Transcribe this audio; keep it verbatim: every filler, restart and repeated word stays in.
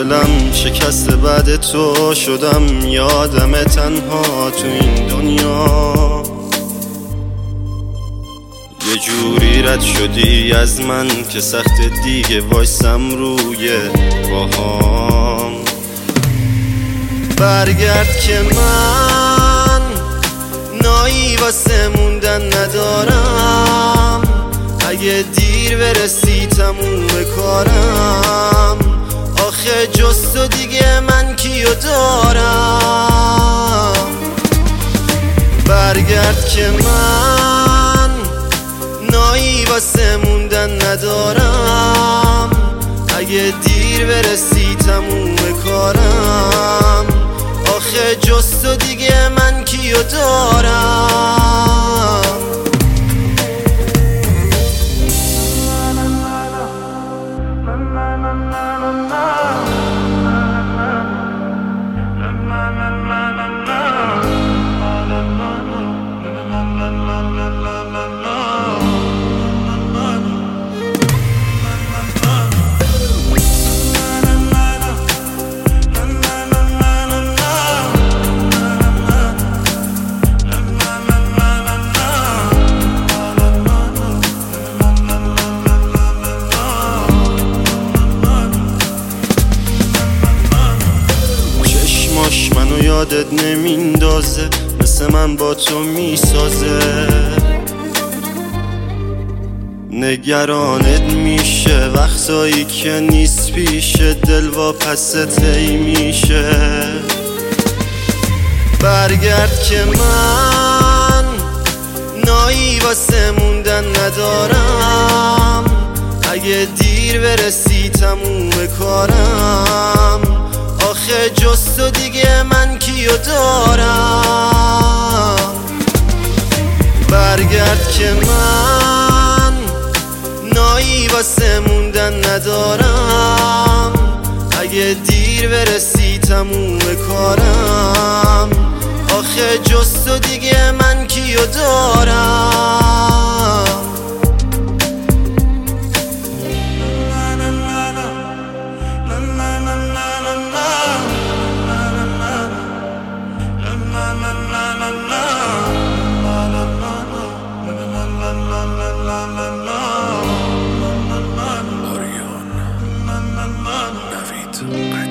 دلم شکست بعد تو، شدم یادم تنها تو این دنیا. یه جوری رد شدی از من که سخت دیگه وایسم روی پاهام. برگرد که من نایی واسه موندن ندارم، اگه دیر برسی تموم کارم. آخه جز تو دیگه من کیو دارم؟ برگرد که من نایی واسه موندن ندارم، اگه دیر برسی تموم کارم. آخه جز تو دیگه من کیو دارم؟ منو یادت نمیندازه، مثل من با تو میسازه. نگرانت میشه وقتایی که نیست پیشه، دل واپست ای میشه. برگرد که من نایی واسه موندن ندارم، اگه دیر برسی تموم کارم. آخه جز تو دیگه من کیو دارم؟ برگرد که من نایی واسه موندن ندارم، اگه دیر برسی تموم کارم. آخه جز تو دیگه من کیو دارم؟ Navid